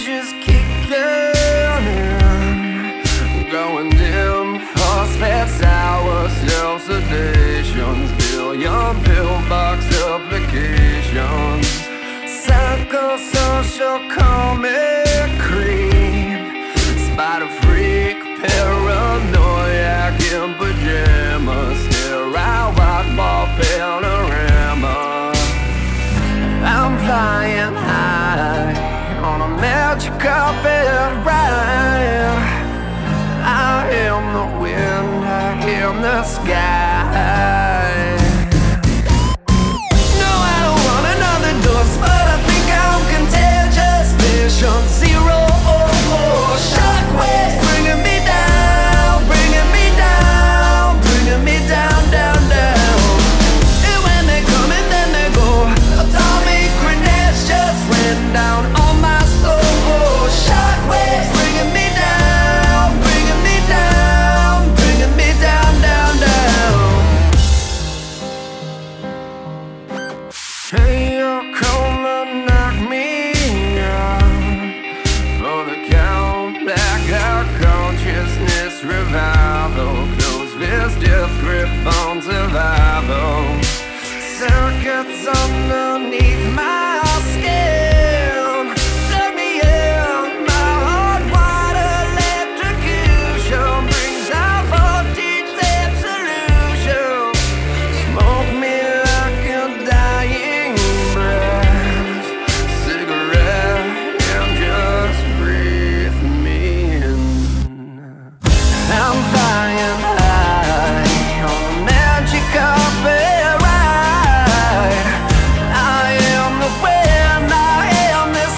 just kicking in, going dim, phosphates, hours, self-sedations, billion pillbox applications, psychosocial comic creep, spider freak, paranoiac in pajamas, sterile white ball panorama. I'm flying high on a magic carpet ride. I am the wind, I am the sky. No, I don't want another dose, but I think I'm contagious. Vision zero, shockwaves bringing me down, bringing me down, bringing me down, down, down. And when they come and then they go, atomic grenades just ran down on my soul. Shockwaves bringing me down, bringing me down, bringing me down, down, down. Hey, you're gonna knock me out for the count, blackout consciousness revival, close fist, death grip on survival. Circuits underneath my skin, plug me in, my hot water electrocution brings out voltage absolution. Smoke me like a dying breath, cigarette, and just breathe me in. I'm flying high on a magic carpet ride. I am the wind, I am the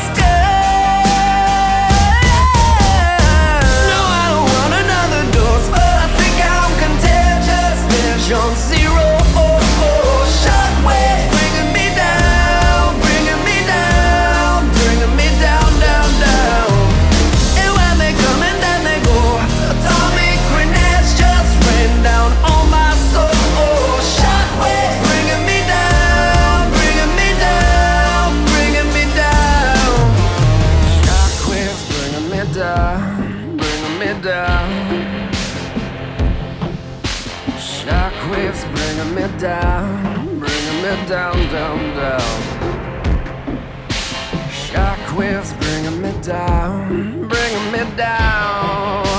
sky. No, I don't want another dose, but I think I'm contagious. Vision zero, shockwaves bringing me down, bringing me down, bringing me down, down, down. And when they come and then they go, atomic grenades just rain down on my soul. Shockwaves bringing me down, bringing me down, bringing me down. Shockwaves bringing me down, bringing me down. Shockwaves bringing me down, bringing me down, down, down. Shockwaves bringing me down, bringing me down.